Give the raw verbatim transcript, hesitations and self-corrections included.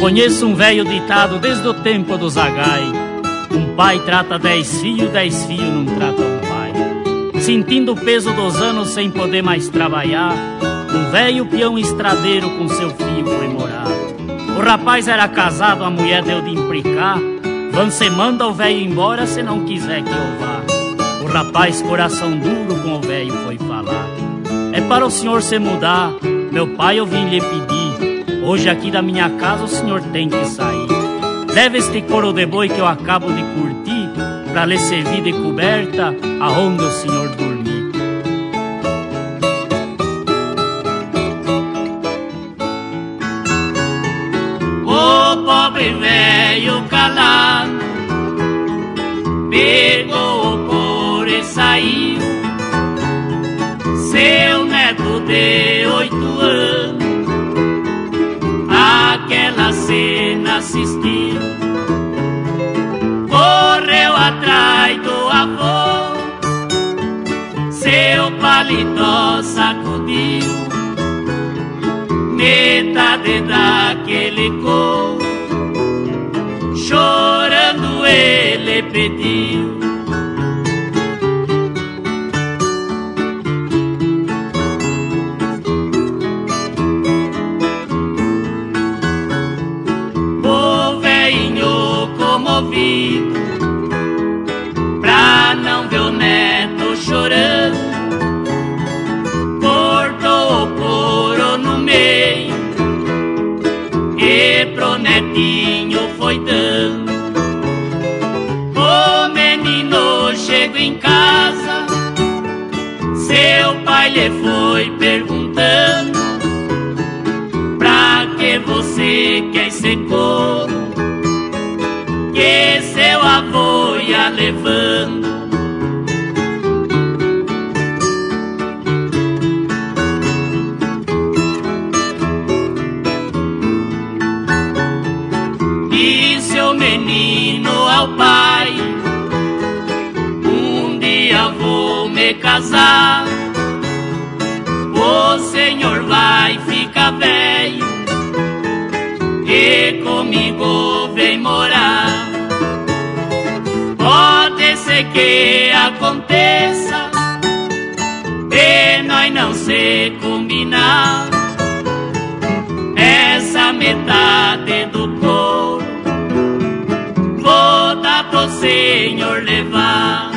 Conheço um velho ditado desde o tempo do Zagai: um pai trata dez filhos, dez filhos não trata um pai. Sentindo o peso dos anos sem poder mais trabalhar, um velho peão estradeiro com seu filho foi morar. O rapaz era casado, a mulher deu de implicar: você manda o velho embora se não quiser que eu vá. O rapaz, coração duro, com o velho foi falar: é para o senhor se mudar, meu pai eu vim lhe pedir. Hoje aqui da minha casa o senhor tem que sair. Leva este couro de boi que eu acabo de curtir, pra lhe servir de coberta aonde o senhor dormir. O pobre velho calado pegou o couro e saiu. Seu neto de oito anos aquela cena assistiu. Correu atrás do avô, seu paletó sacudiu. Metade daquele couro, chorando ele pediu. Comovido, pra não ver o neto chorando, cortou o couro no meio e pro netinho foi dando. O menino chegou em casa, seu pai lhe foi perguntando: pra que você quer esse couro que seu avô ia levando? Disse o menino ao pai: um dia vou me casar, o senhor vai ficar velho e comigo vem morar. Pode ser que aconteça de nós não se combinar, essa metade do couro vou dar pro senhor levar.